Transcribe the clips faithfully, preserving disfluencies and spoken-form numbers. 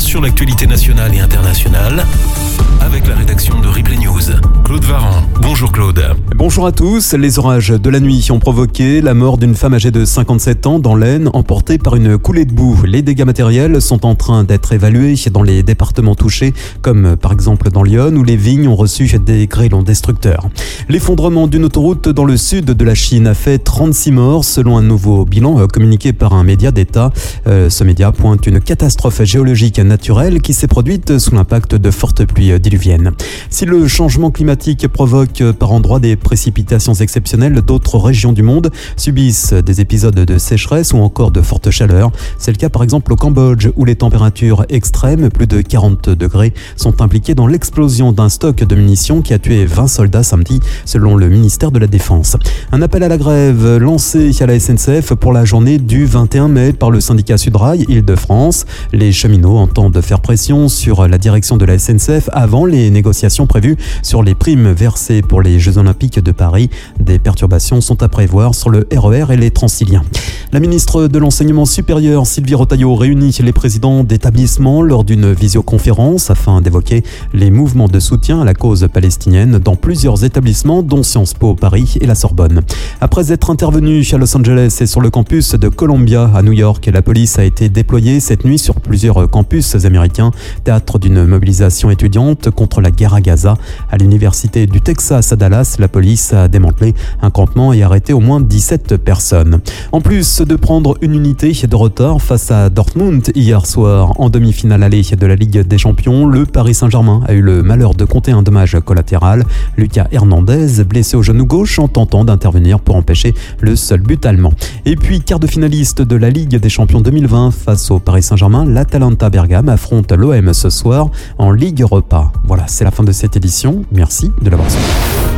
sur l'actualité nationale et internationale avec la rédaction de Replay News. Claude Varran. Bonjour Claude. Bonjour à tous. Les orages de la nuit ont provoqué la mort d'une femme âgée de cinquante-sept ans dans l'Aisne, emportée par une coulée de boue. Les dégâts matériels sont en train d'être évalués dans les départements touchés, comme par exemple dans l'Yonne, où les vignes ont reçu des grêlons destructeurs. L'effondrement d'une autoroute dans le sud de la Chine a fait trente-six morts, selon un nouveau bilan communiqué par un média d'État. Euh, ce média pointe une catastrophe géologique naturelle qui s'est produite sous l'impact de fortes pluies diluviennes. Si le changement climatique provoque par endroits des précipitations exceptionnelles, d'autres régions du monde subissent des épisodes de sécheresse ou encore de fortes chaleurs. C'est le cas par exemple au Cambodge, où les températures extrêmes, plus de quarante degrés, sont impliquées dans l'explosion d'un stock de munitions qui a tué vingt soldats samedi, selon le ministère de la Défense. Un appel à la grève lancé à la S N C F pour la journée du vingt et un mai par le syndicat Sudrail Île-de-France. Les cheminots entendent faire pression sur la direction de la S N C F avant les négociations prévues sur les primes versées pour les Jeux Olympiques de Paris. Des perturbations sont à prévoir sur le R E R et les Transiliens. La ministre de l'Enseignement supérieur, Sylvie Retailleau, réunit les présidents d'établissements lors d'une visioconférence afin d'évoquer les mouvements de soutien à la cause palestinienne dans plusieurs établissements, dont Sciences Po Paris et la Sorbonne. Après être intervenue à Los Angeles et sur le campus de Columbia à New York, la police a été déployée cette nuit sur plusieurs campus américains, théâtre d'une mobilisation étudiante contre la guerre à Gaza. À l'université du Texas à Dallas, la police a démantelé un campement et arrêté au moins dix-sept personnes. En plus de prendre une unité de retard face à Dortmund hier soir en demi-finale allée de la Ligue des Champions, le Paris Saint-Germain a eu le malheur de compter un dommage collatéral. Lucas Hernandez, blessé au genou gauche en tentant d'intervenir pour empêcher le seul but allemand. Et puis, quart de finaliste de la Ligue des Champions deux mille vingt face au Paris Saint-Germain, l'Atalanta Bergame affronte l'O M ce soir en Ligue Europa. Voilà, c'est la fin de cette édition. Merci de l'avoir suivi.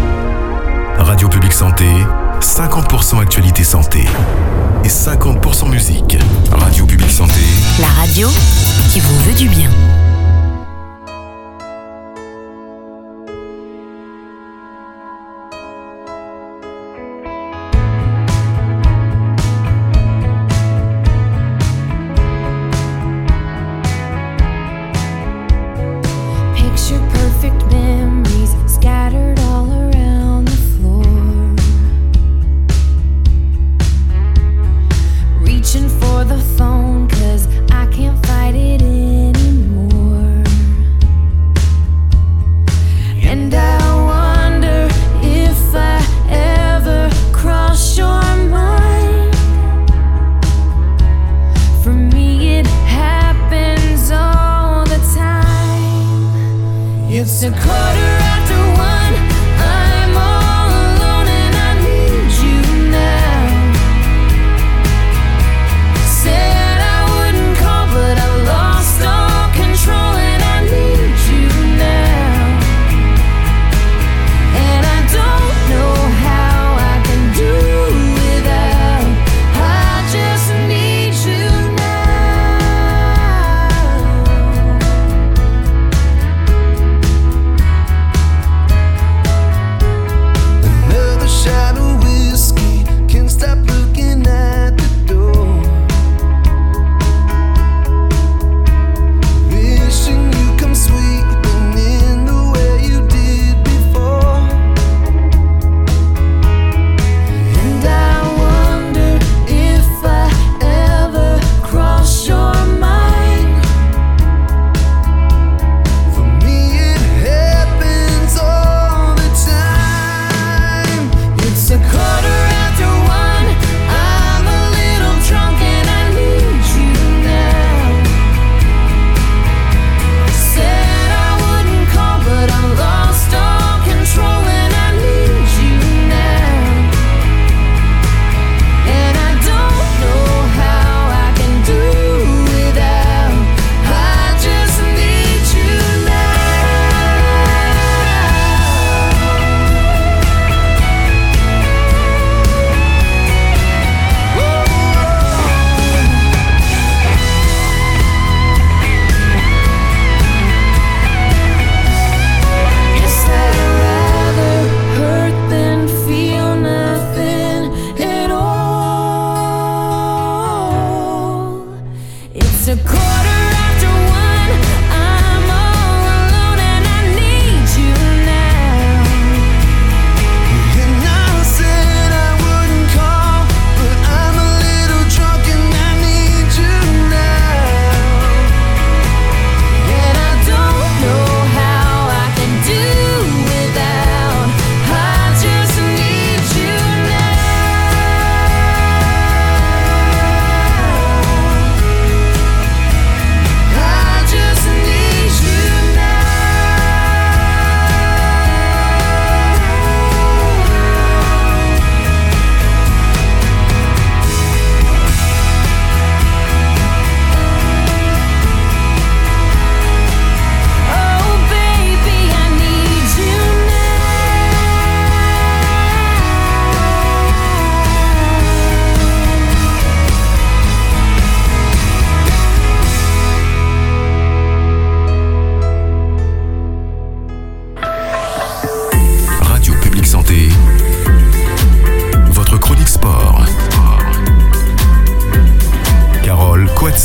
Radio Publique Santé, cinquante pour cent actualité santé et cinquante pour cent musique. Radio Publique Santé, la radio qui vous veut du bien. It's a quarter after one. I'm all alone and I need you now. Said I wouldn't call, but I lost all control and I need you now. And I don't know how I can do without. I just need you now.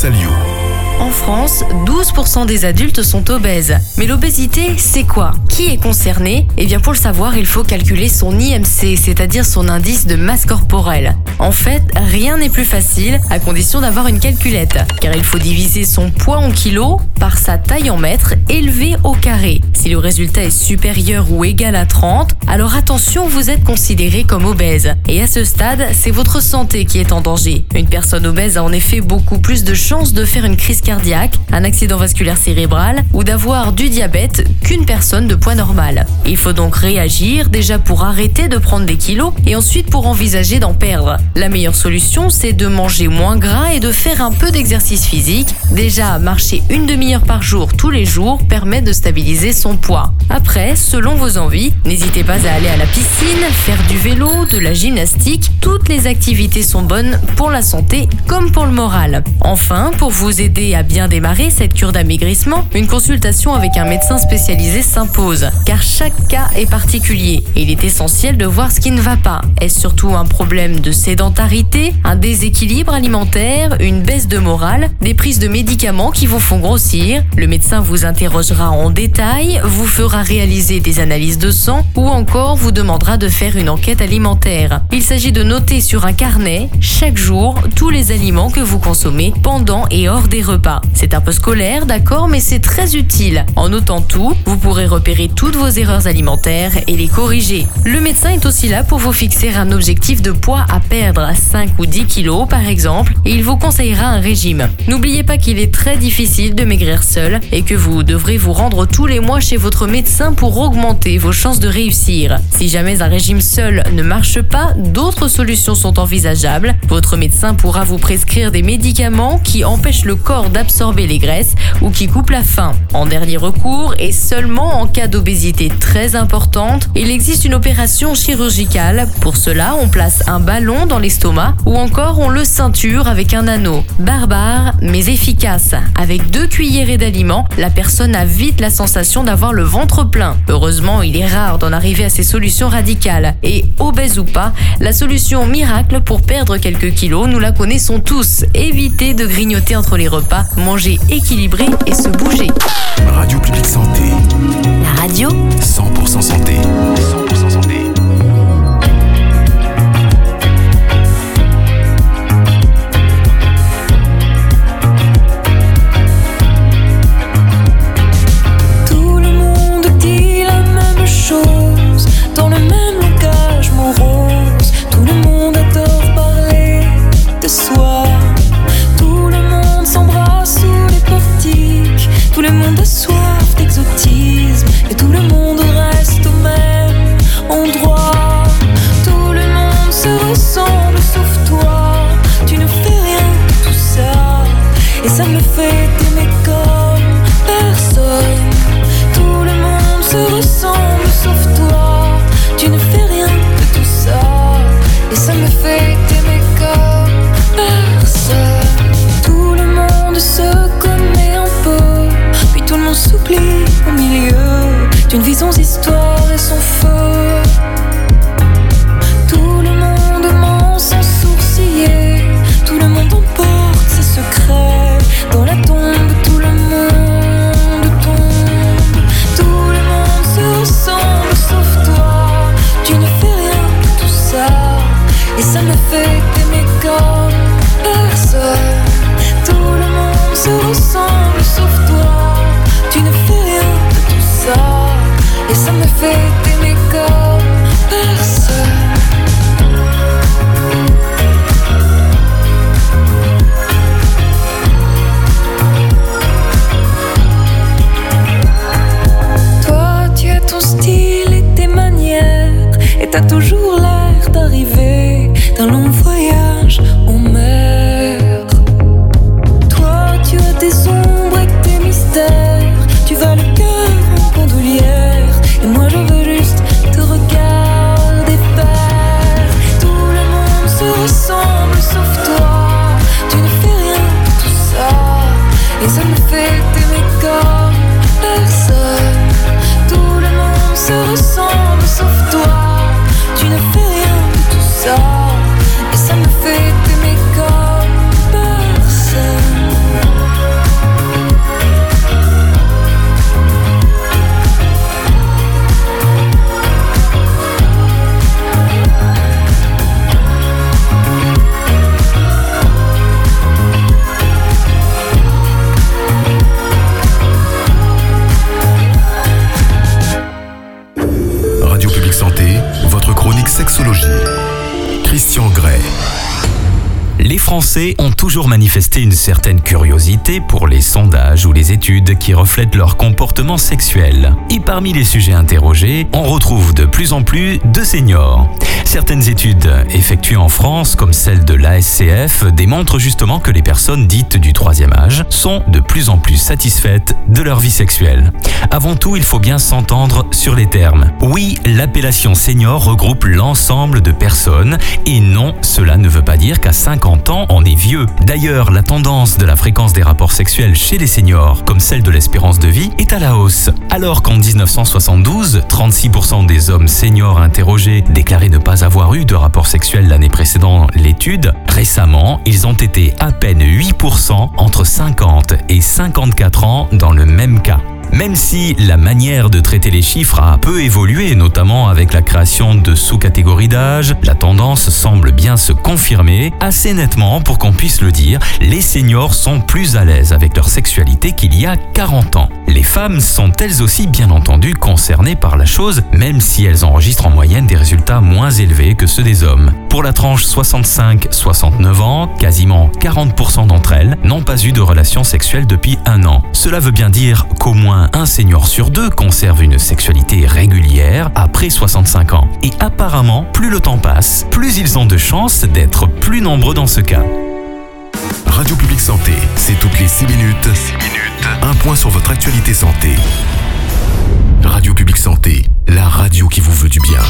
Salio. En France, douze pour cent des adultes sont obèses. Mais l'obésité, c'est quoi? Qui est concerné? Eh bien, pour le savoir, il faut calculer son I M C, c'est-à-dire son indice de masse corporelle. En fait, rien n'est plus facile à condition d'avoir une calculette, car il faut diviser son poids en kilos par sa taille en mètres élevée au carré. Si le résultat est supérieur ou égal à trente, alors attention, vous êtes considéré comme obèse. Et à ce stade, c'est votre santé qui est en danger. Une personne obèse a en effet beaucoup plus de chances de faire une crise cardiaque, un accident vasculaire cérébral ou d'avoir du diabète qu'une personne de poids normal. Il faut donc réagir déjà pour arrêter de prendre des kilos et ensuite pour envisager d'en perdre. La meilleure solution, c'est de manger moins gras et de faire un peu d'exercice physique. Déjà, marcher une demi-heure par jour tous les jours permet de stabiliser son poids. Après, selon vos envies, n'hésitez pas à aller à la piscine, faire du vélo, de la gymnastique. Toutes les activités sont bonnes pour la santé comme pour le moral. Enfin, pour vous aider à bien démarrer cette cure d'amaigrissement, une consultation avec un médecin spécialisé s'impose, car chaque cas est particulier et il est essentiel de voir ce qui ne va pas. Est-ce surtout un problème de sédentarité, un déséquilibre alimentaire, une baisse de morale, des prises de médicaments qui vous font grossir? Le médecin vous interrogera en détail, vous fera réaliser des analyses de sang ou encore vous demandera de faire une enquête alimentaire. Il s'agit de noter sur un carnet, chaque jour, tous les aliments que vous consommez pendant et hors des repas. C'est un peu scolaire, d'accord, mais c'est très utile. En notant tout, vous pourrez repérer toutes vos erreurs alimentaires et les corriger. Le médecin est aussi là pour vous fixer un objectif de poids à perdre, cinq ou dix kilos par exemple, et il vous conseillera un régime. N'oubliez pas qu'il est très difficile de maigrir seul et que vous devrez vous rendre tous les mois chez votre médecin pour augmenter vos chances de réussir. Si jamais un régime seul ne marche pas, d'autres solutions sont envisageables. Votre médecin pourra vous prescrire des médicaments qui empêchent le corps d'absorber les graisses ou qui coupent la faim. En dernier recours, et seulement en cas d'obésité très importante, il existe une opération chirurgicale. Pour cela, on place un ballon dans l'estomac ou encore on le ceinture avec un anneau. Barbare, mais efficace. Avec deux cuillerées d'aliments, la personne a vite la sensation d'avoir le ventre plein. Heureusement, il est rare d'en arriver à ces solutions radicales. Et obèse ou pas, la solution miracle pour perdre quelques kilos, nous la connaissons tous. Évitez de grignoter entre les repas, manger équilibré et se bouger. Radio Publique Santé. La radio cent pour cent santé. cent pour cent santé. Tout le monde dit la même chose, dans le même langage morose. Tout le monde adore parler de soi. Tout le monde s'embrasse sous les portiques. Tout le monde a soif d'exotisme et tout le monde reste au même endroit. Tout le monde se ressemble sauf toi. Tu ne fais rien de tout ça et ça me fait t'aimer comme personne. Tout le monde se ressemble sauf toi. Tu ne fais rien de tout ça et ça me fait t'aimer comme personne. Tout le monde se connaît un peu, puis tout le monde s'oublie au milieu d'une vie sans histoire et sans feu. Tout le monde ment sans sourciller, tout le monde emporte ses secrets. Dans la tombe, tout le monde tombe. Tout le monde se ressemble sauf toi. Tu ne fais rien de tout ça et ça me fait t'aimer comme personne. Tout le monde se ressemble sauf toi. Tu ne fais rien de tout ça et ça me fait t'aimer comme personne. Toi, tu as ton style et tes manières et t'as toujours l'air d'arriver d'un long voyage en mer. Toi, tu as des ombres et tes mystères. Tu vas le cœur en bandoulière et moi je veux juste te regarder faire. Tout le monde se ressemble sauf toi. Tu ne fais rien de tout ça et ça me fait t'aimer comme personne. Tout le monde se ressemble sauf toi. Tu ne Français ont toujours manifesté une certaine curiosité pour les sondages ou les études qui reflètent leur comportement sexuel. Et parmi les sujets interrogés, on retrouve de plus en plus de seniors. Certaines études effectuées en France, comme celle de l'A S C F, démontrent justement que les personnes dites du troisième âge sont de plus en plus satisfaites de leur vie sexuelle. Avant tout, il faut bien s'entendre sur les termes. Oui, l'appellation senior regroupe l'ensemble de personnes et non, cela ne veut pas dire qu'à cinquante ans, on est vieux. D'ailleurs, la tendance de la fréquence des rapports sexuels chez les seniors, comme celle de l'espérance de vie, est à la hausse. Alors qu'en dix-neuf cent soixante-douze, trente-six pour cent des hommes seniors interrogés déclaraient ne pas avoir eu de rapport sexuel l'année précédant l'étude, récemment, ils ont été à peine huit pour cent entre cinquante et cinquante-quatre ans dans le même cas. Même si la manière de traiter les chiffres a peu évolué, notamment avec la création de sous-catégories d'âge, la tendance semble bien se confirmer assez nettement pour qu'on puisse le dire, les seniors sont plus à l'aise avec leur sexualité qu'il y a quarante ans. Les femmes sont elles aussi bien entendu concernées par la chose, même si elles enregistrent en moyenne des résultats moins élevés que ceux des hommes. Pour la tranche soixante-cinq à soixante-neuf ans, quasiment quarante pour cent d'entre elles n'ont pas eu de relation sexuelle depuis un an. Cela veut bien dire qu'au moins un senior sur deux conserve une sexualité régulière après soixante-cinq ans. Et apparemment, plus le temps passe, plus ils ont de chances d'être plus nombreux dans ce cas. Radio Publique Santé, c'est toutes les six minutes. six minutes. Un point sur votre actualité santé. Radio Publique Santé, la radio qui vous veut du bien.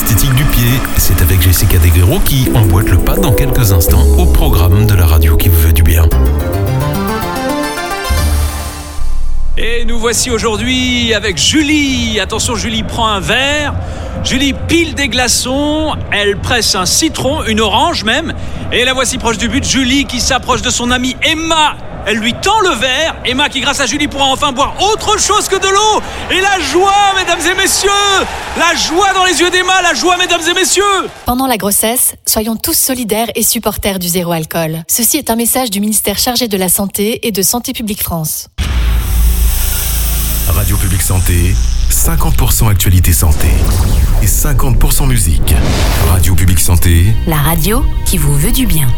l'esthétique du pied. C'est avec Jessica Daguerreau qui emboîte le pas dans quelques instants au programme de la radio qui vous veut du bien. Et nous voici aujourd'hui avec Julie. Attention, Julie prend un verre. Julie pile des glaçons. Elle presse un citron, une orange même. Et la voici proche du but. Julie qui s'approche de son amie Emma. Elle lui tend le verre. Emma qui, grâce à Julie, pourra enfin boire autre chose que de l'eau. Et la joie, mesdames et messieurs. La joie dans les yeux d'Emma. La joie, mesdames et messieurs. Pendant la grossesse, soyons tous solidaires et supporters du zéro alcool. Ceci est un message du ministère chargé de la Santé et de Santé publique France. Radio Publique Santé, cinquante pour cent actualité santé et cinquante pour cent musique. Radio Publique Santé, la radio qui vous veut du bien.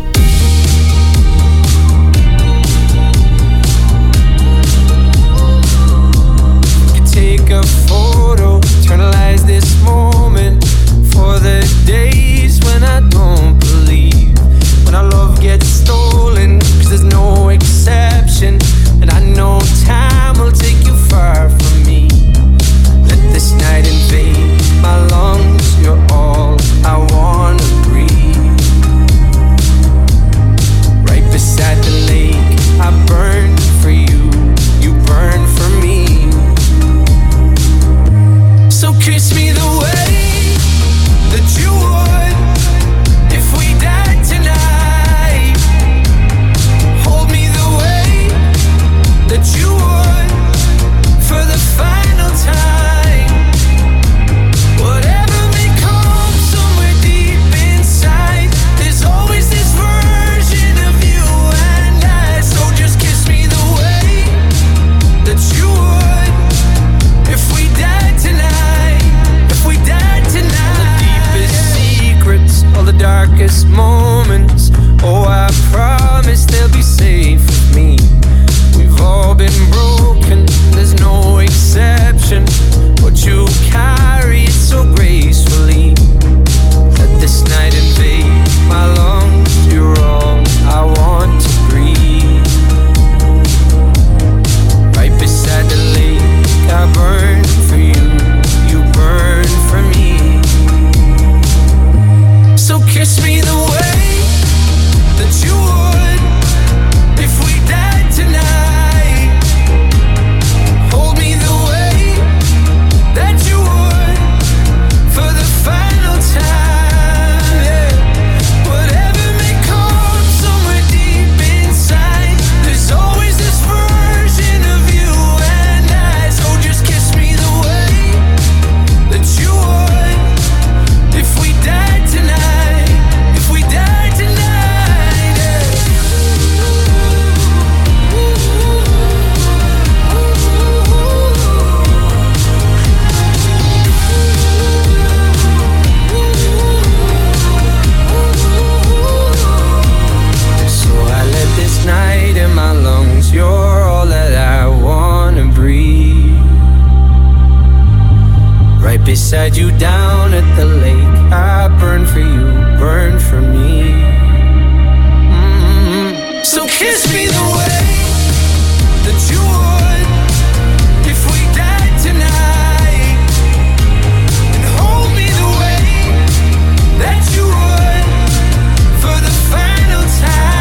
Take a photo, eternalize this moment for the days when I don't believe, when our love gets stolen, cause there's no exception, and I know time will take you far from me. Let this night invade my lungs, you're all I wanna breathe. Right beside the lake, I burn for you, you burn for me. So kiss me the way that you would if we died tonight. Hold me the way that you would for the final time. Whatever may come somewhere deep inside, there's always this version of you and I. So just kiss me the way that you would if we died tonight. All the darkest moments, oh I promise they'll be safe with me. We've all been broken, there's no exception, but you carry it so gracefully. Let this night invade my lungs, you're all I want to breathe. Right beside the lake, I burn for you, you burn for me. So kiss me the way that you would if we died tonight. Hold me the way that you would for the final time. Yeah. Whatever may come somewhere deep inside, there's always this version of you and I. So just kiss me the way that you would if we died tonight. Night in my lungs, you're all that I wanna breathe. Right beside you down at the lake, I burn for you, burn for me. Mm-hmm. So kiss me the way that you would if we died tonight, and hold me the way that you would for the final time.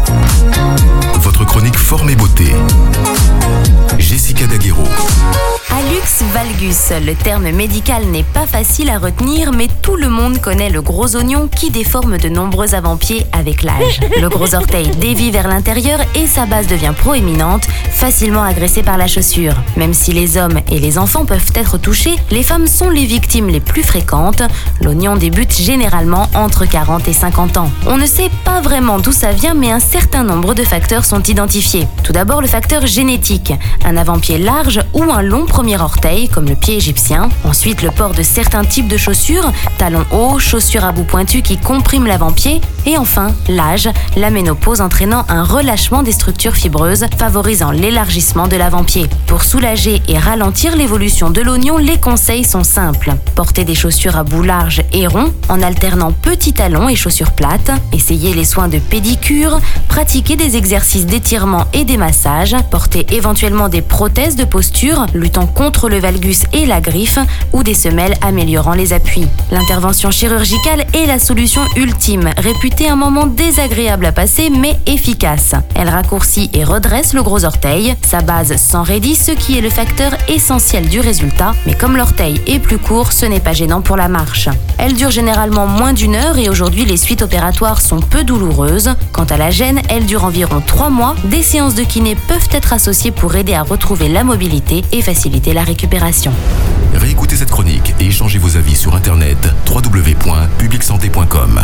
Votre chronique Forme et Beauté. Jessica Daguerreau. Hallux valgus, le terme médical n'est pas facile à retenir, mais tout le monde connaît le gros oignon qui déforme de nombreux avant-pieds avec l'âge. Le gros orteil dévie vers l'intérieur et sa base devient proéminente, facilement agressée par la chaussure. Même si les hommes et les enfants peuvent être touchés, les femmes sont les victimes les plus fréquentes. L'oignon débute généralement entre quarante et cinquante ans. On ne sait pas vraiment d'où ça vient, mais un certain nombre de facteurs sont identifiés. Tout d'abord, le facteur génétique, un avant-pied large ou un long premier orteil, comme le pied égyptien. Ensuite, le port de certains types de chaussures, talons hauts, chaussures à bout pointu qui compriment l'avant-pied. Et enfin, l'âge, la ménopause entraînant un relâchement des structures fibreuses, favorisant l'élargissement de l'avant-pied. Pour soulager et ralentir l'évolution de l'oignon, les conseils sont simples. Porter des chaussures à bout large et rond, en alternant petits talons et chaussures plates. Essayez les soins de pédicure, pratiquer des exercices d'étirement et des massages, porter éventuellement des prothèses de posture, luttant contre le valgus et la griffe, ou des semelles améliorant les appuis. L'intervention chirurgicale est la solution ultime, réputée un moment désagréable à passer mais efficace. Elle raccourcit et redresse le gros orteil, sa base s'enraidit, ce qui est le facteur essentiel du résultat, mais comme l'orteil est plus court, ce n'est pas gênant pour la marche. Elle dure généralement moins d'une heure et aujourd'hui les suites opératoires sont peu douloureuses. Quant à la gêne, elle dure environ trois mois. Des séances de kiné peuvent être associées pour aider à retrouver la mobilité et faciliter la récupération. Réécoutez cette chronique et échangez vos avis sur internet w w w point public santé point com.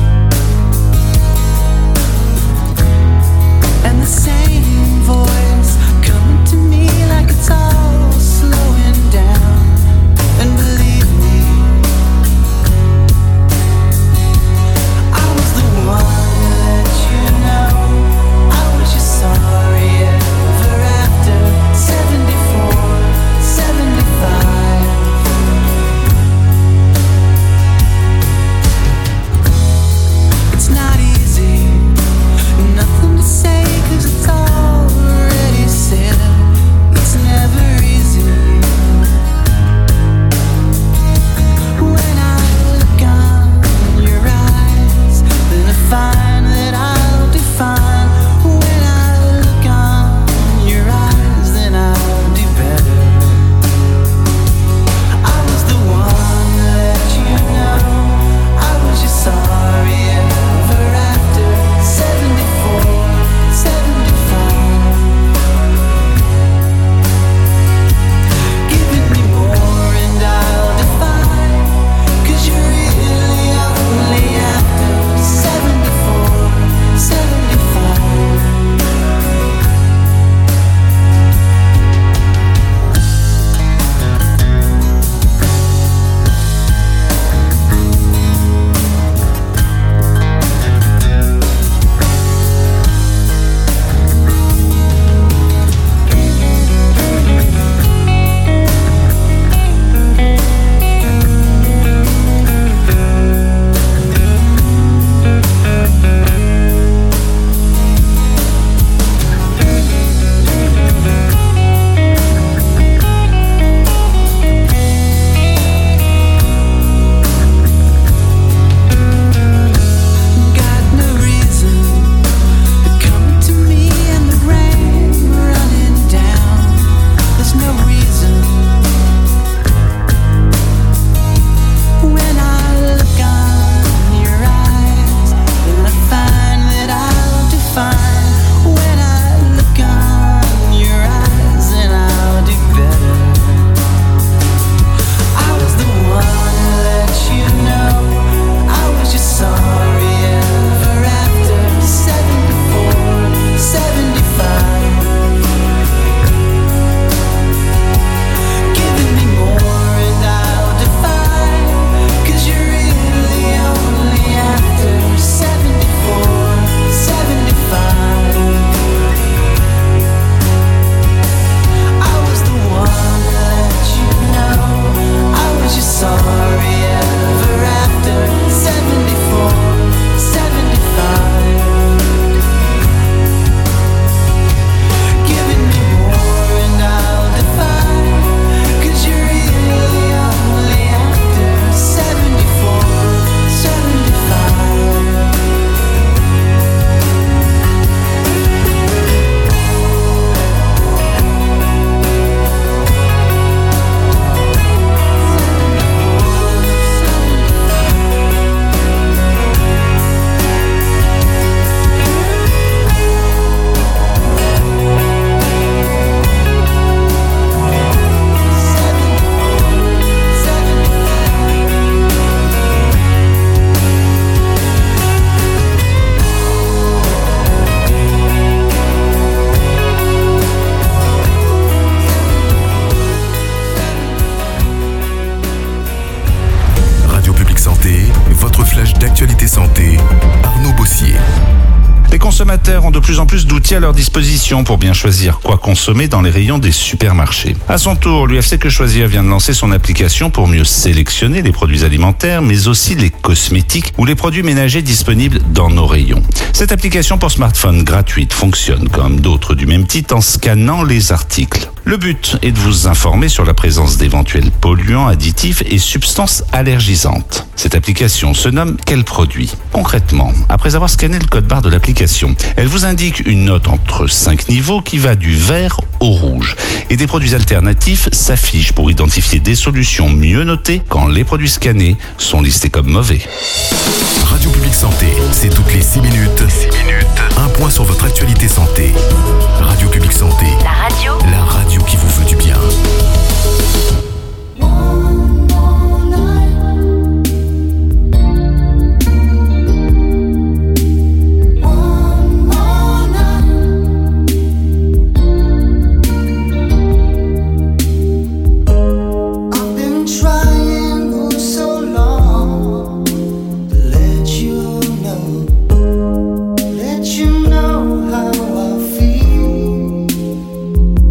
And the same voice consommateurs ont de plus en plus d'outils à leur disposition pour bien choisir quoi consommer dans les rayons des supermarchés. À son tour, l'U F C Que Choisir vient de lancer son application pour mieux sélectionner les produits alimentaires, mais aussi les cosmétiques ou les produits ménagers disponibles dans nos rayons. Cette application pour smartphone gratuite fonctionne comme d'autres du même titre en scannant les articles. Le but est de vous informer sur la présence d'éventuels polluants, additifs et substances allergisantes. Cette application se nomme Quel produit ? Concrètement, après avoir scanné le code barre de l'application, elle vous indique une note entre cinq niveaux qui va du vert au rouge. Et des produits alternatifs s'affichent pour identifier des solutions mieux notées quand les produits scannés sont listés comme mauvais. Radio Publique Santé, c'est toutes les six minutes. six minutes. Un point sur votre actualité santé. Radio Publique Santé. La radio. La radio qui vous veut du bien. Let you know how I feel.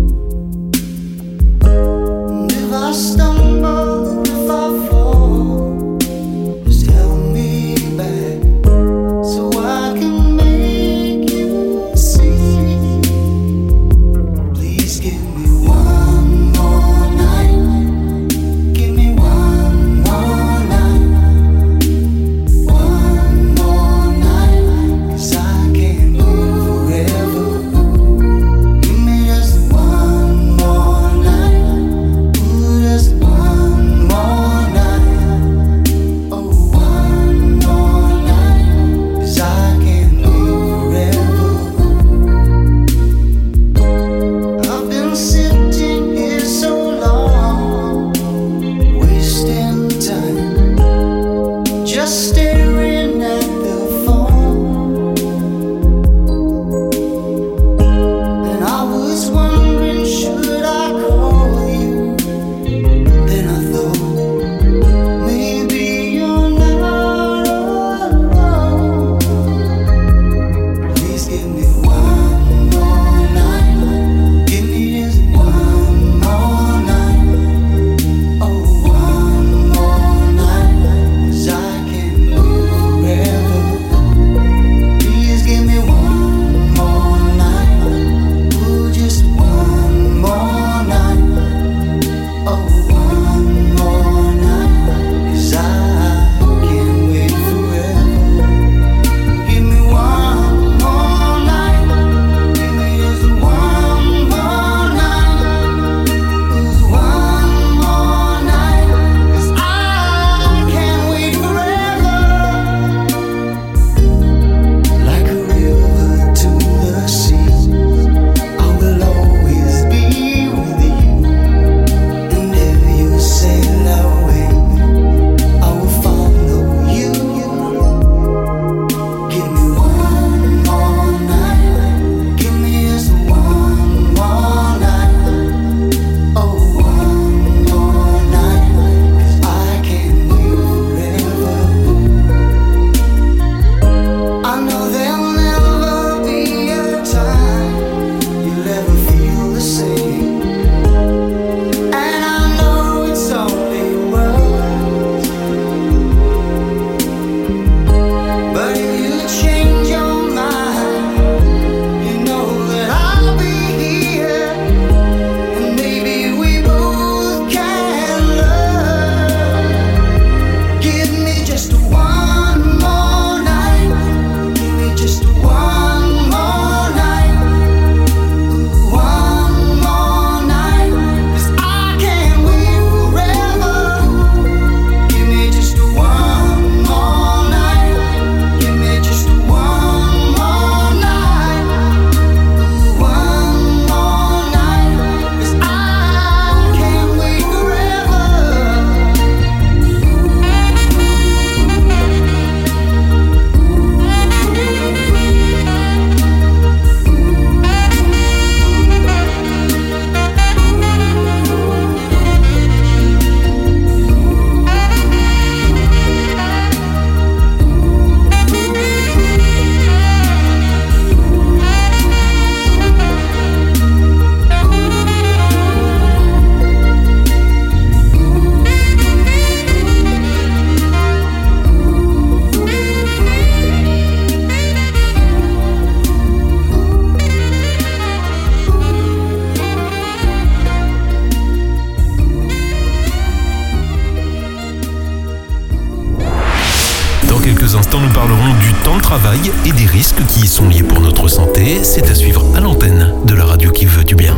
instants, nous parlerons du temps de travail et des risques qui y sont liés pour notre santé. C'est à suivre à l'antenne de la radio qui veut du bien.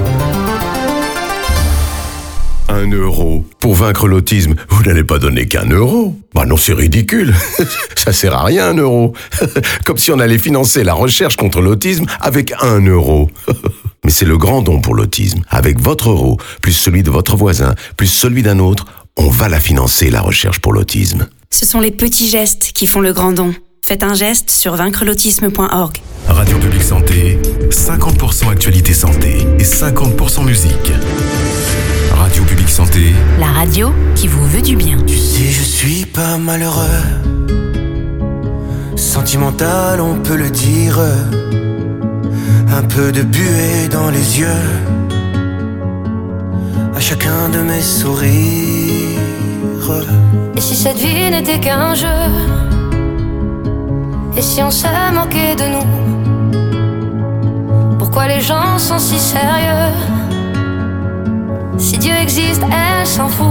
Un euro. Pour vaincre l'autisme, vous n'allez pas donner qu'un euro. Bah non, c'est ridicule. Ça sert à rien, un euro. Comme si on allait financer la recherche contre l'autisme avec un euro. Mais c'est le grand don pour l'autisme. Avec votre euro, plus celui de votre voisin, plus celui d'un autre, on va la financer, la recherche pour l'autisme. Ce sont les petits gestes qui font le grand don. Faites un geste sur vaincre l'autisme point org. Radio Publique Santé, cinquante pour cent actualité santé et cinquante pour cent musique. Radio Publique Santé, La radio qui vous veut du bien. Tu sais, je suis pas malheureux. Sentimental, on peut le dire. Un peu de buée dans les yeux. À chacun de mes sourires. Et si cette vie n'était qu'un jeu? Et si on se moquait de nous? Pourquoi les gens sont si sérieux? Si Dieu existe, elle s'en fout.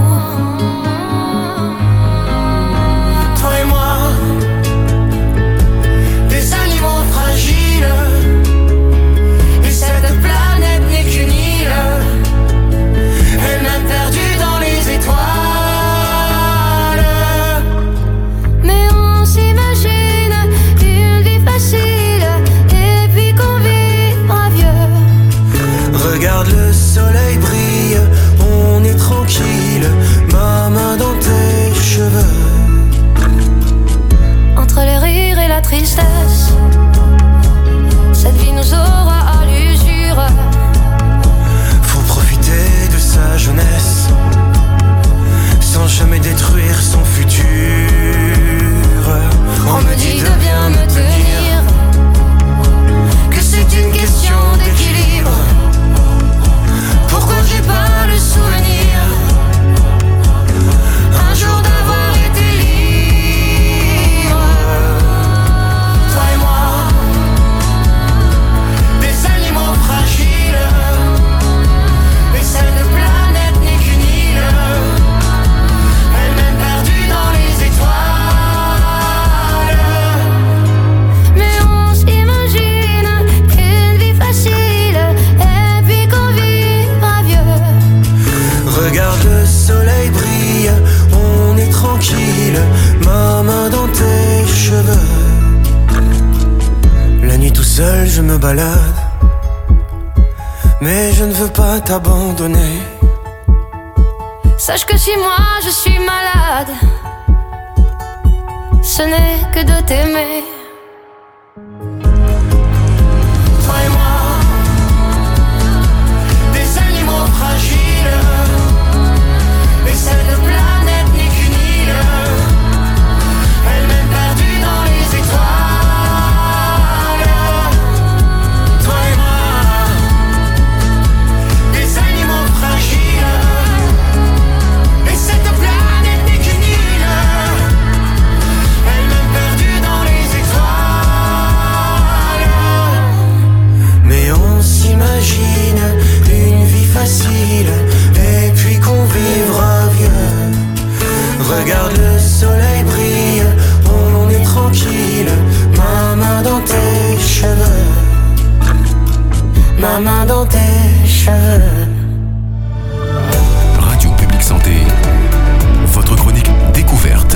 Toi et moi, des animaux fragiles. Et cette planète n'est qu'une île, elle-même perdue dans les étoiles. Mais on s'imagine une vie facile, et puis qu'on vivra vieux. Regarde le soleil brille, on est tranquille, ma main dans tes cheveux. Entre le rire et la tristesse, cette vie nous aura à l'usure. Faut profiter de sa jeunesse, sans jamais détruire son futur. On me dit de bien me tenir, que c'est une question d'équilibre. Pourquoi j'ai pas le souvenir un jour d'avoir été libre? Toi et moi, des animaux fragiles. Et cette planète n'est qu'une île, elle-même perdue dans les étoiles. mais on s'imagine une vie facile, et puis qu'on vivra vieux. Regarde le soleil brille, on est tranquille, ma main dans tes cheveux. La nuit tout seul je me balade, mais je ne veux pas t'abandonner. Sache que si moi je suis malade, ce n'est que de t'aimer. Toi et moi, des animaux fragiles. Et cette planète n'est qu'une île, elle-même perdue dans les étoiles. Toi et moi, des animaux fragiles. Et cette planète n'est qu'une île, elle-même perdue dans les étoiles. Mais on s'imagine une vie facile, et puis qu'on vivra vieux. Regarde le soleil brille, on est tranquille, ma main dans tes cheveux. Ma main dans tes cheveux. Radio Publique Santé, votre chronique découverte.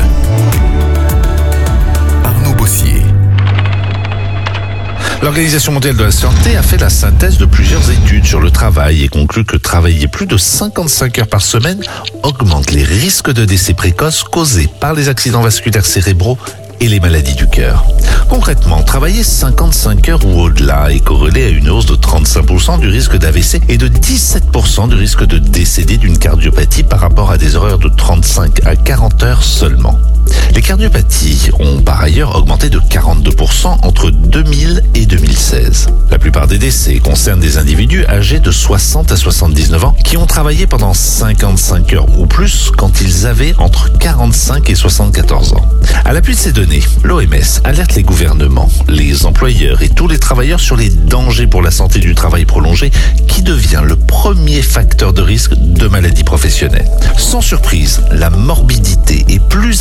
Arnaud Bossier. L'Organisation mondiale de la santé a fait la synthèse de plusieurs études sur le travail et conclut que travailler plus de cinquante-cinq heures par semaine augmente les risques de décès précoces causés par les accidents vasculaires cérébraux et les maladies du cœur. Concrètement, travailler cinquante-cinq heures ou au-delà est corrélé à une hausse de trente-cinq pour cent du risque d'A V C et de dix-sept pour cent du risque de décéder d'une cardiopathie par rapport à des horaires de trente-cinq à quarante heures seulement. Les cardiopathies ont par ailleurs augmenté de quarante-deux pour cent entre deux mille et deux mille seize. La plupart des décès concernent des individus âgés de soixante à soixante-dix-neuf ans qui ont travaillé pendant cinquante-cinq heures ou plus quand ils avaient entre quarante-cinq et soixante-quatorze ans. À l'appui de ces données, l'O M S alerte les gouvernements, les employeurs et tous les travailleurs sur les dangers pour la santé du travail prolongé qui devient le premier facteur de risque de maladie professionnelle. Sans surprise, la morbidité est plus importante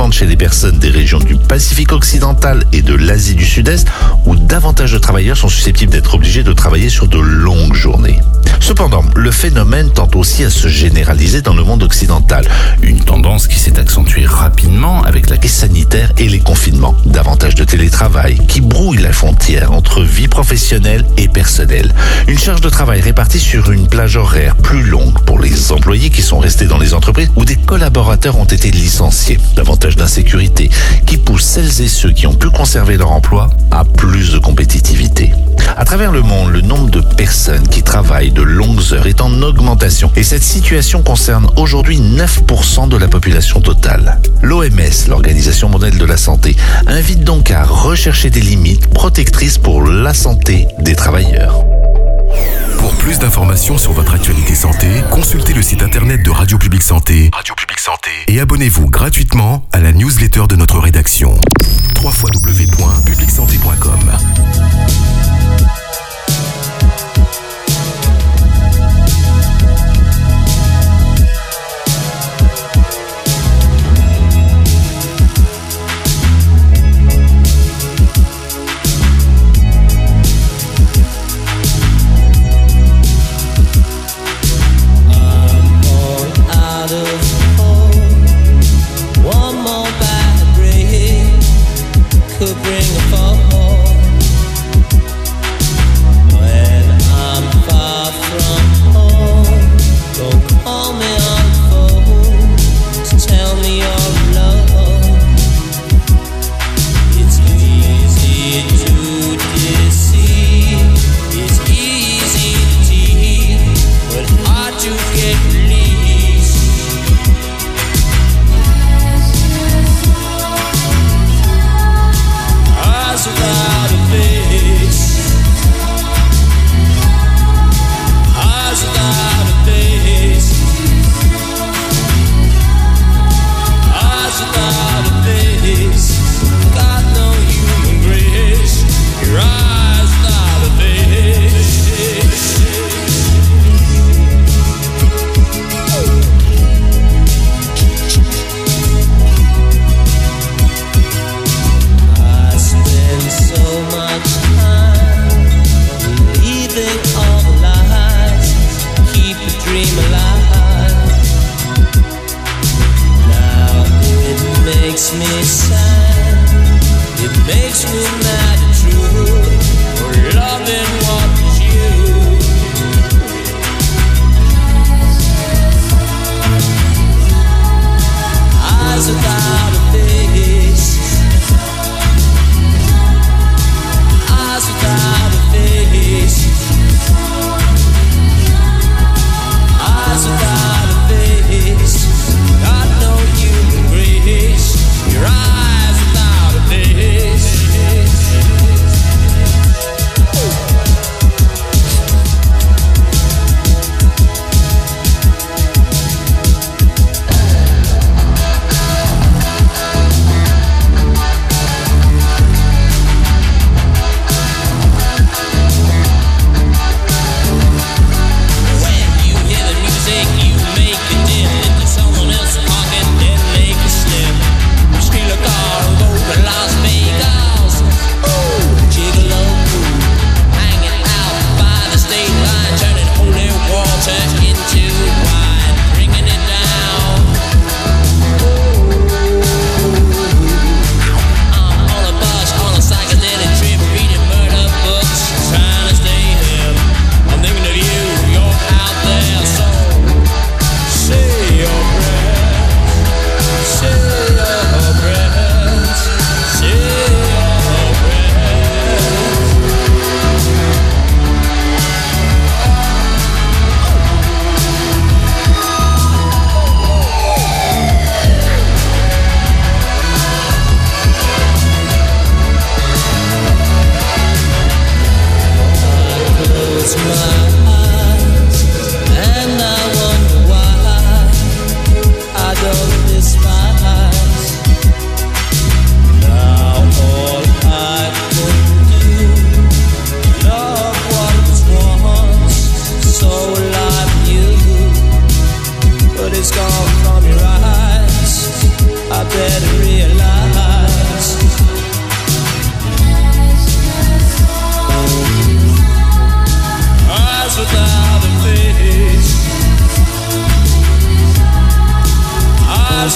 présente chez les personnes des régions du Pacifique occidental et de l'Asie du Sud-Est, où davantage de travailleurs sont susceptibles d'être obligés de travailler sur de longues journées. Cependant, le phénomène tend aussi à se généraliser dans le monde occidental, une tendance qui s'est accentuée rapidement avec la crise sanitaire et les confinements. Davantage de télétravail qui brouille la frontière entre vie professionnelle et personnelle. Une charge de travail répartie sur une plage horaire plus longue pour les employés qui sont restés dans les entreprises où des collaborateurs ont été licenciés. Davantage d'insécurité qui pousse celles et ceux qui ont pu conserver leur emploi à plus de compétitivité. À travers le monde, le nombre de personnes qui travaillent de longues heures est en augmentation et cette situation concerne aujourd'hui neuf pour cent de la population totale. L'O M S, l'Organisation mondiale de la santé, invite donc à rechercher des limites protectrices pour la santé des travailleurs. Pour plus d'informations sur votre actualité santé, consultez le site internet de Radio Publique Santé, Radio Publique Santé, et abonnez-vous gratuitement à la newsletter de notre rédaction. w w w point public santé point com. Could bring a fall.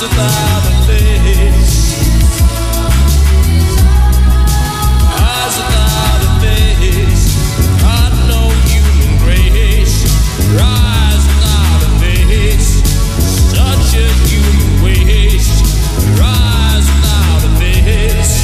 without a face. Eyes without a face. Got no human grace. Rise without a face. Such a human waste. Rise without a face.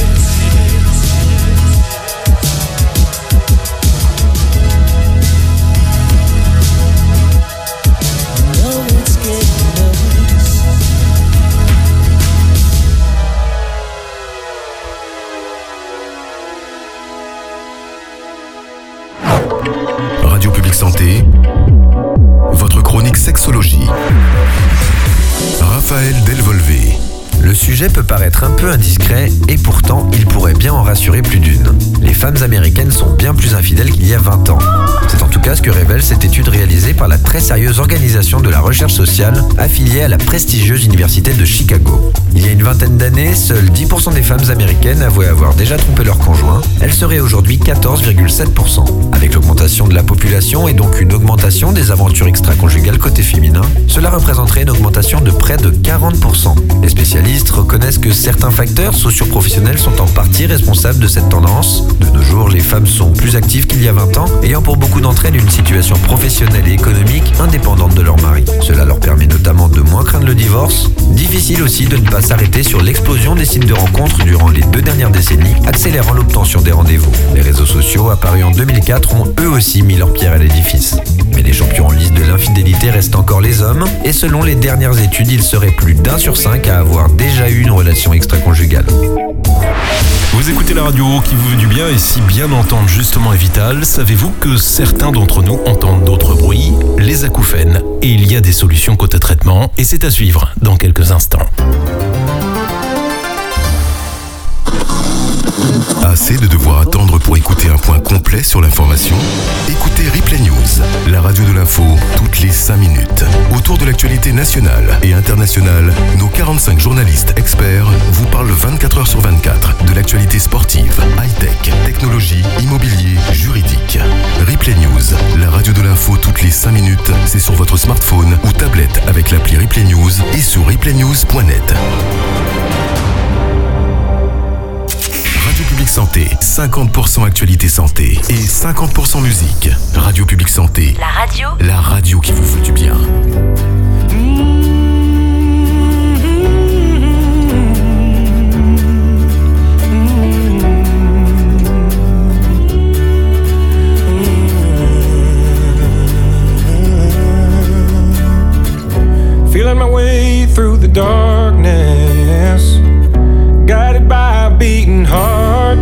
Radio Publique Santé, votre chronique sexologie. Raphaël Delvolvé. Le sujet peut paraître un peu indiscret et pourtant il pourrait bien en rassurer plus d'une. Les femmes américaines sont bien plus infidèles qu'il y a vingt ans. C'est en tout cas ce que révèle cette étude réalisée par la très sérieuse organisation de la recherche sociale affiliée à la prestigieuse université de Chicago. Il y a une vingtaine d'années, seuls dix pour cent des femmes américaines avouaient avoir déjà trompé leur conjoint. Elles seraient aujourd'hui quatorze virgule sept pour cent. Avec l'augmentation de la population et donc une augmentation des aventures extra-conjugales côté féminin, cela représenterait une augmentation de près de quarante pour cent. Les spécialistes reconnaissent que certains facteurs socio-professionnels sont en partie responsables de cette tendance. De nos jours, les femmes sont plus actives qu'il y a vingt ans, ayant pour beaucoup d'entre elles une situation professionnelle et économique indépendante de leur mari. Cela leur permet notamment de moins craindre le divorce. Difficile aussi de ne pas s'arrêter sur l'explosion des sites de rencontres durant les deux dernières décennies, accélérant l'obtention des rendez-vous. Les réseaux sociaux, apparus en deux mille quatre, ont eux aussi mis leur pierre à l'édifice. Mais les champions en liste de l'infidélité restent encore les hommes, et selon les dernières études, il serait plus d'un sur cinq à avoir déjà eu une relation extra-conjugale. Vous écoutez la radio qui vous veut du bien, et si bien entendre justement est vital, savez-vous que certains d'entre nous entendent d'autres bruits, les acouphènes, et il y a des solutions côté traitement, et c'est à suivre dans quelques instants. Assez de devoir attendre pour écouter un point complet sur l'information? Écoutez Replay News, la radio de l'info, toutes les cinq minutes. Autour de l'actualité nationale et internationale, nos quarante-cinq journalistes experts vous parlent vingt-quatre heures sur vingt-quatre de l'actualité sportive, high-tech, technologie, immobilier, juridique. Replay News, la radio de l'info toutes les cinq minutes, c'est sur votre smartphone ou tablette avec l'appli Replay News et sur replay news point net. Radio Publique Santé, cinquante pour cent actualité santé et cinquante pour cent musique. Radio Publique Santé. La radio. La radio qui vous fait du bien. Feeling my way through the darkness, guided by a beating heart.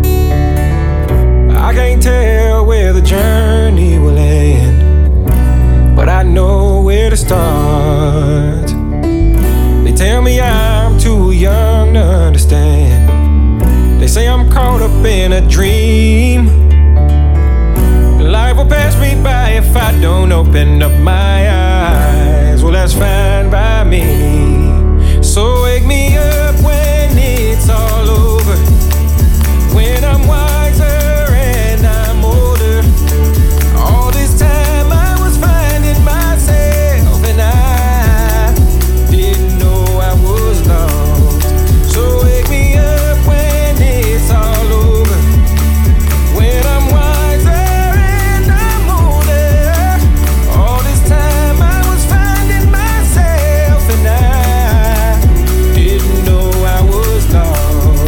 I can't tell where the journey will end, but I know where to start. They tell me I'm too young to understand. They say I'm caught up in a dream. Life will pass me by if I don't open up my eyes. Well, that's fine by me. So wake me up when it's all over, when I'm wiser and I'm older. All this time I was finding myself and I didn't know I was lost. So wake me up when it's all over, when I'm wiser and I'm older. All this time I was finding myself and I didn't know I was lost.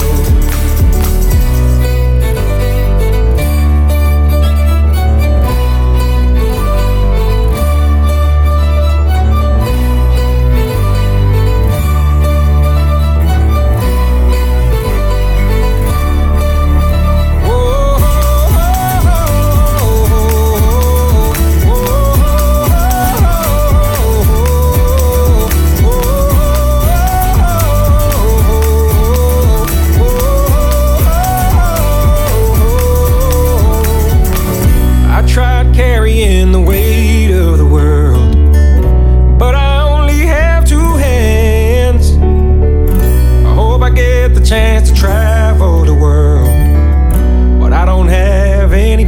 I tried carrying the weight of the world, but I only have two hands. I hope I get the chance to travel the world, but I don't have any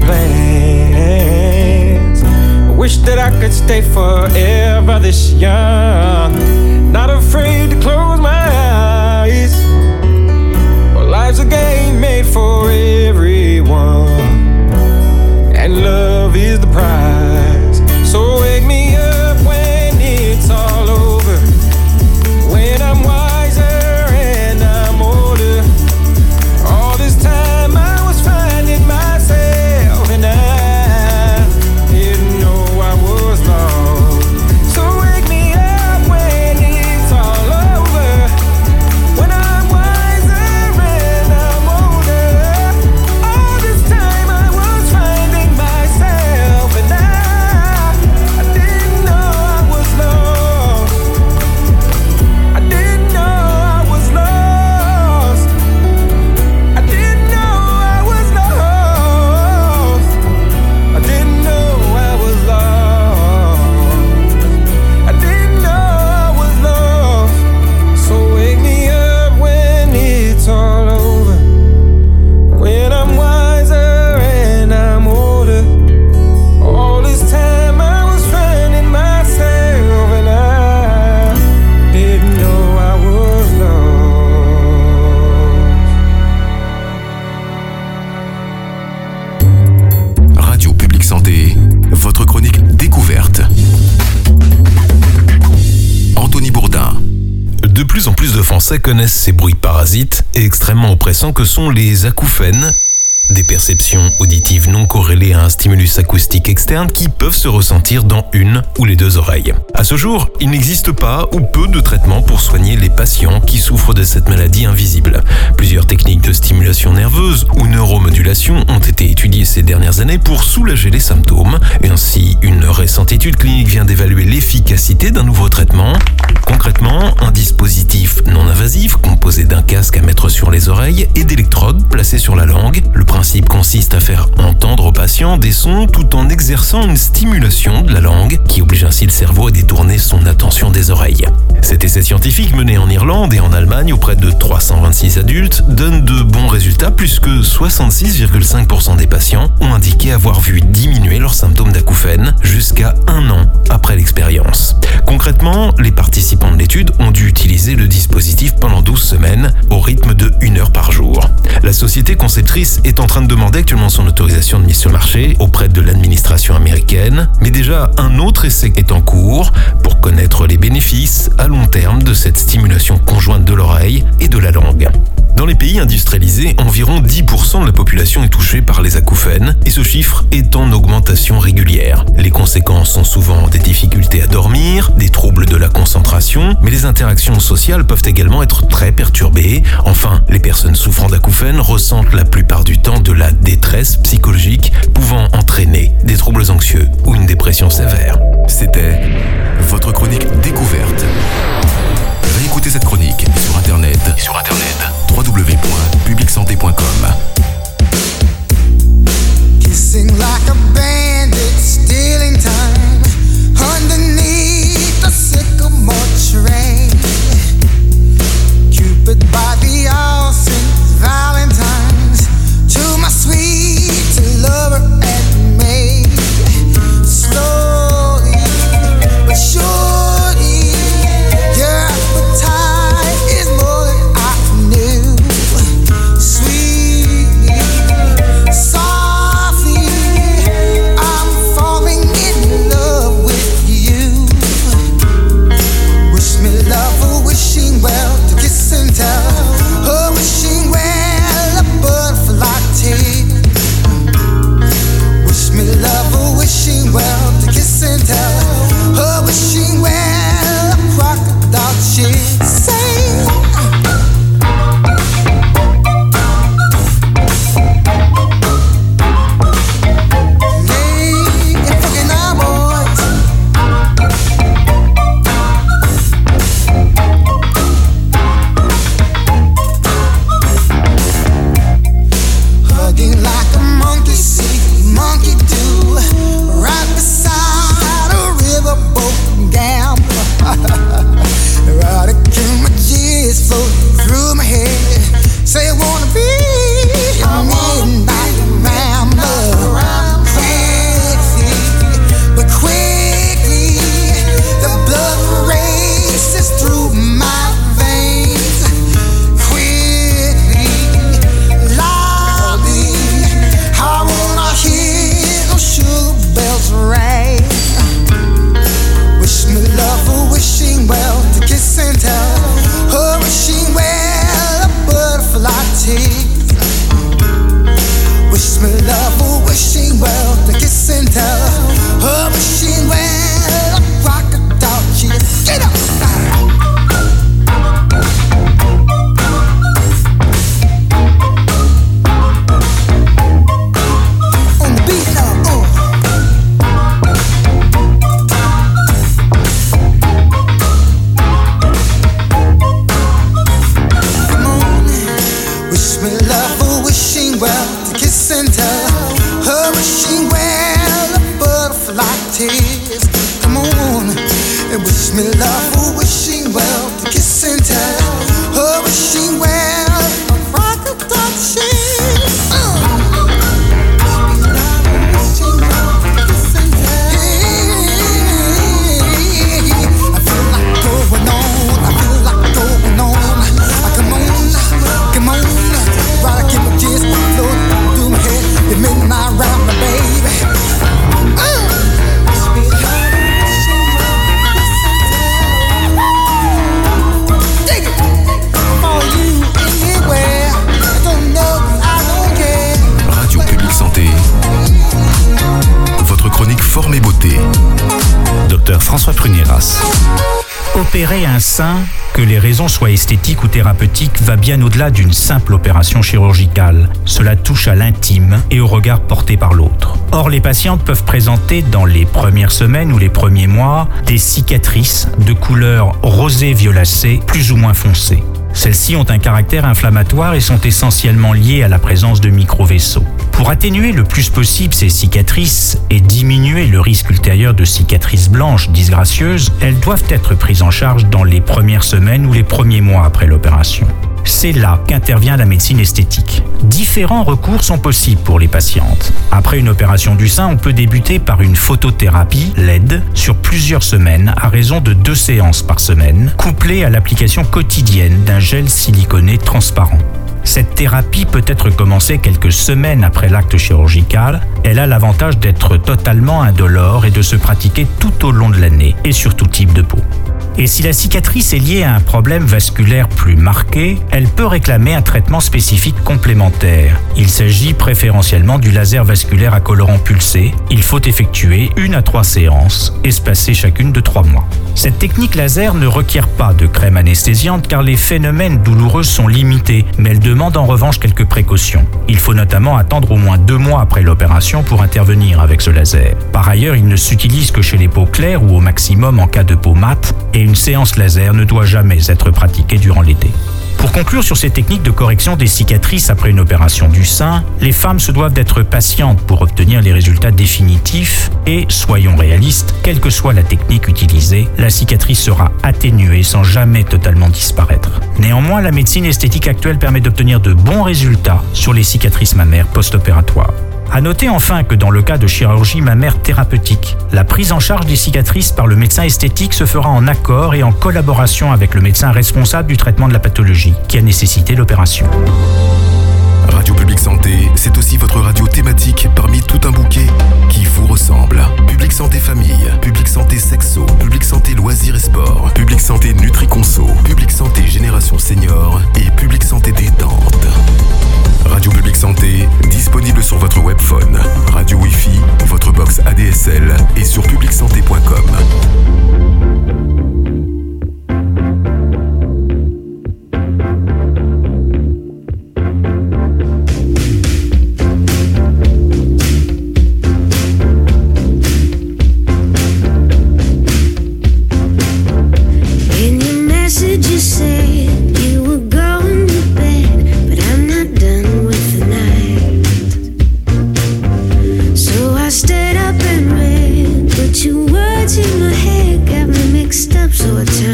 plans. I wish that I could stay forever this young. not afraid to close my eyes. Well, life's a game made for everyone, and love is the prize. So wake me up when it's all over, when I'm wiser and I'm older. All this time I was finding myself, and I didn't know I was lost. So wake me up when it's all over, when I'm wiser and I'm older. All this time I was finding myself, and I, I didn't know I was lost. I didn't know I was lost. I didn't know I was lost. I didn't know I was lost. I didn't know I was lost. So wake me up when it's all over, when I'm wiser and I'm older. All this time I was finding myself, and I didn't know I was lost. Radio Public Santé, votre chronique découverte. Anthony Bourdin. De plus en plus de Français connaissent ces bruits parasites et extrêmement oppressants que sont les acouphènes, des perceptions auditives non corrélées à un stimulus acoustique externe qui peuvent se ressentir dans une ou les deux oreilles. À ce jour, il n'existe pas ou peu de traitements pour soigner les patients qui souffrent de cette maladie invisible. Plusieurs techniques de stimulation nerveuse ou neuromodulation ont été étudiées ces dernières années pour soulager les symptômes. Et ainsi, une récente étude clinique vient d'évaluer l'efficacité d'un nouveau traitement. Concrètement, un dispositif non invasif composé d'un casque à mettre sur les oreilles et d'électrodes placées sur la langue. Le principe consiste à faire entendre au patient des sons tout en exerçant une stimulation de la langue qui oblige ainsi le cerveau à détourner son attention des oreilles. Cet essai scientifique mené en Irlande et en Allemagne auprès de trois cent vingt-six adultes donne de bons résultats puisque soixante-six virgule cinq pour cent des patients ont indiqué avoir vu diminuer leurs symptômes d'acouphènes jusqu'à un an après l'expérience. Concrètement, les participants de l'étude ont dû utiliser le dispositif pendant douze semaines au rythme de une heure par jour. La société conceptrice est en train de demander actuellement son autorisation de mise sur le marché auprès de l'administration américaine, mais déjà un autre essai est en cours pour connaître les bénéfices à long terme de cette stimulation conjointe de l'oreille et de la langue. Dans les pays industrialisés, environ dix pour cent de la population est touchée par les acouphènes et ce chiffre est en augmentation régulière. Les conséquences sont souvent des difficultés à dormir, des troubles de la concentration, mais les interactions sociales peuvent également être très perturbées. Enfin, les personnes souffrant d'acouphènes ressentent la plupart du temps de la détresse psychologique pouvant entraîner des troubles anxieux ou une dépression sévère. C'était votre chronique découverte. Réécoutez cette chronique sur internet, sur internet w w w point public santé point com. Kissing like a bandit, stealing time underneath the sycamore tree. Cupid by the all Saint Valentine's, to my sweet lover and me. Slowly and tell her wishing well a butterfly tease. Wish me love, oh, wishing well to kiss and tell her wishing well a crocodile cheese. Get up! Come on, and wish me love, oh, wishing well to kiss and tell her wishing well a crocodile cheese. Uh. I feel like going on, I feel like going on. Come on, come on, right, keep my tears flowing through my head. The midnight round, my baby. Uh. Radio Publique Santé, votre chronique forme et beauté. Docteur François Prunieras. Opérer un sein, que les raisons soient esthétiques ou thérapeutiques, va bien au-delà d'une simple opération chirurgicale. Cela touche à l'intime et au regard porté par l'autre. Or, les patientes peuvent présenter dans les premières semaines ou les premiers mois des cicatrices de couleur rosée violacée plus ou moins foncée. Celles-ci ont un caractère inflammatoire et sont essentiellement liées à la présence de micro-vaisseaux. Pour atténuer le plus possible ces cicatrices et diminuer le risque ultérieur de cicatrices blanches disgracieuses, elles doivent être prises en charge dans les premières semaines ou les premiers mois après l'opération. C'est là qu'intervient la médecine esthétique. Différents recours sont possibles pour les patientes. Après une opération du sein, on peut débuter par une photothérapie L E D sur plusieurs semaines à raison de deux séances par semaine, couplée à l'application quotidienne d'un gel siliconé transparent. Cette thérapie peut être commencée quelques semaines après l'acte chirurgical. Elle a l'avantage d'être totalement indolore et de se pratiquer tout au long de l'année et sur tout type de peau. Et si la cicatrice est liée à un problème vasculaire plus marqué, elle peut réclamer un traitement spécifique complémentaire. Il s'agit préférentiellement du laser vasculaire à colorant pulsé. Il faut effectuer une à trois séances, espacées chacune de trois mois. Cette technique laser ne requiert pas de crème anesthésiante car les phénomènes douloureux sont limités, mais elle demande en revanche quelques précautions. Il faut notamment attendre au moins deux mois après l'opération pour intervenir avec ce laser. Par ailleurs, il ne s'utilise que chez les peaux claires ou au maximum en cas de peau mate, et une séance laser ne doit jamais être pratiquée durant l'été. Pour conclure sur ces techniques de correction des cicatrices après une opération du sein, les femmes se doivent d'être patientes pour obtenir les résultats définitifs et, soyons réalistes, quelle que soit la technique utilisée, la cicatrice sera atténuée sans jamais totalement disparaître. Néanmoins, la médecine esthétique actuelle permet d'obtenir de bons résultats sur les cicatrices mammaires post-opératoires. À noter enfin que dans le cas de chirurgie mammaire thérapeutique, la prise en charge des cicatrices par le médecin esthétique se fera en accord et en collaboration avec le médecin responsable du traitement de la pathologie qui a nécessité l'opération. Radio Publique Santé, c'est aussi votre radio thématique parmi tout un bouquet qui vous ressemble. Publique Santé Famille, Publique Santé Sexo, Publique Santé Loisirs et Sport, Publique Santé Nutri-Conso, Publique Santé Génération Senior et Publique Santé Détente. Radio Publique Santé, disponible sur votre webphone, radio Wi-Fi, votre box A D S L et sur public santé point com. Stayed up and read, but your words in my head got me mixed up, so I turned